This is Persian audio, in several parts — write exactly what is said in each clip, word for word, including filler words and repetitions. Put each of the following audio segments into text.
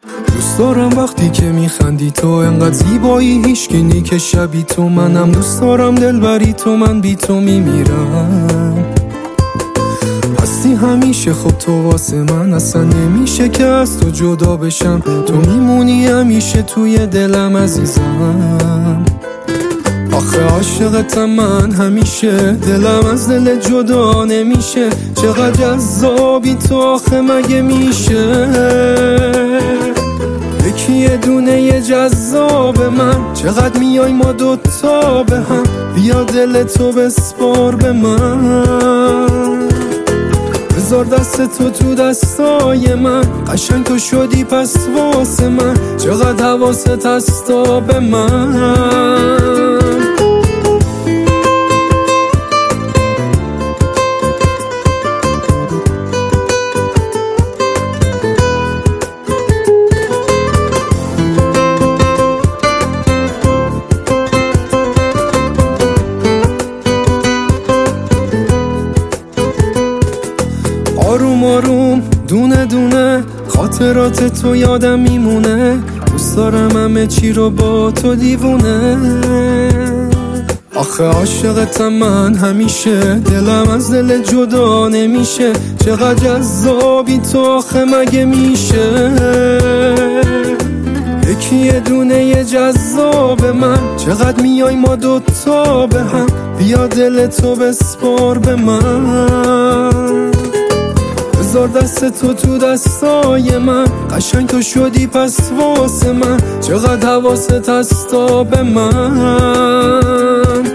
دوست دارم وقتی که میخندی تو انقدر زیبایی هیچکی که شبی تو. منم دوست دارم دلبری تو، من بی تو میمیرم. هستی همیشه، خب تو واسه من اصلا نمیشه که از تو جدا بشم. تو میمونی همیشه توی دلم عزیزم. آخه عاشقتم من همیشه، دلم از دل جدا نمیشه. چقدر جذابی تو آخه مگه میشه یکی یه دونه یه جذاب من؟ چقدر میای ما دوتا به هم، بیا دل تو بسپار به من. بذار دست تو تو دستای من، قشنگ تو شدی پس واسه من. چقدر حواست هستا به من. آروم آروم دونه دونه خاطرات تو یادم میمونه. دوست دارم همه چی رو با تو دیوونه. آخه عاشقتم من همیشه، دلم از دل جدا نمیشه. چقدر جذابی تو آخه مگه میشه یکی یه دونه یه جذاب من؟ چقدر میای ما دوتا به هم، بیا دل تو بسپار به من. بذار دست تو تو دستای من، قشنگ تو شدی پس واسه من. چقدر حواست هستا به من.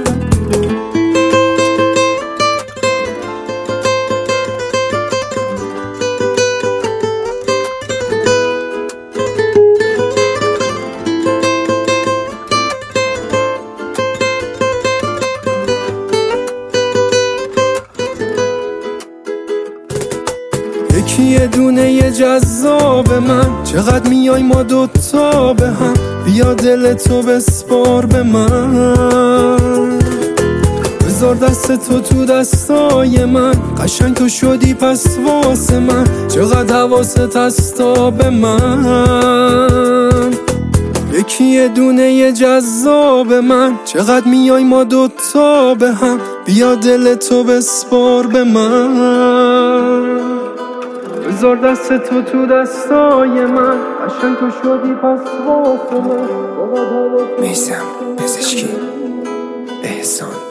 یکی یه دونه یه جذاب من، چقدر میای ما دوتا به هم. بیا دل تو بسپار به من. بذار دست تو تو دستای من، قشنگ تو شدی پس واسه من. چقدر حواست هستا به من. یکی یه دونه یه جذاب من، چقدر میای ما دوتا به هم. بیا دل تو بسپار به من. بذار دست تو تو دستای من، قشنگ تو شدی پس واسه من. میثم پزشکی، احسان.